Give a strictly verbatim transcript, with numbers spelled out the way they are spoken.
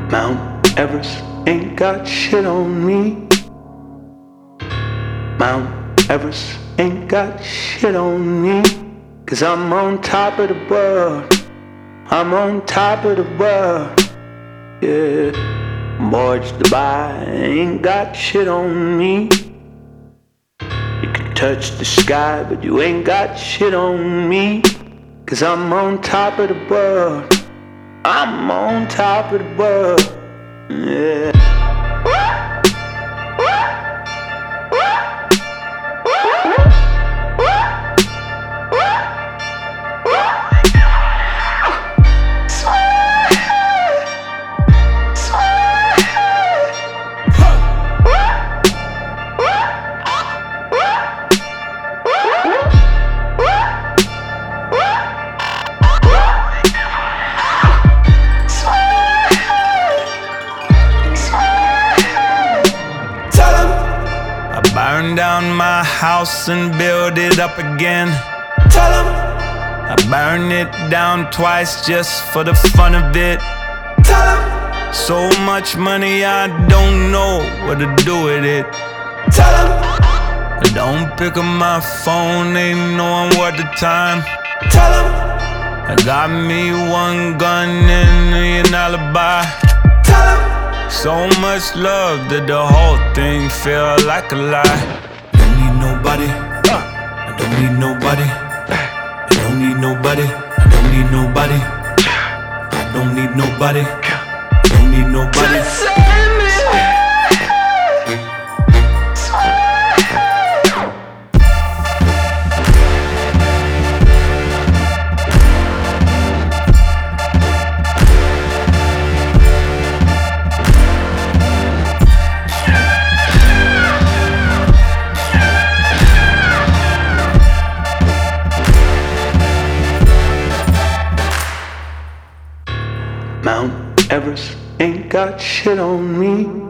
Mount Everest ain't got shit on me. Mount Everest ain't got shit on me. Cause I'm on top of the world. I'm on top of the world. Yeah. Burj Dubai ain't got shit on me. You can touch the sky, but you ain't got shit on me. Cause I'm on top of the world. I'm on top of the world. Yeah. Burn down my house and build it up again. Tell 'em I burn it down twice just for the fun of it. Tell 'em so much money I don't know what to do with it. Tell 'em I don't pick up my phone, ain't no one worth the time. Tell 'em I got me one gun and an alibi. Tell 'em so much love that the whole thing feel like a lie. Don't need nobody, I don't need nobody. I don't need nobody, I don't need nobody. I don't need nobody, I don't need nobody. Mount Everest ain't got shit on me.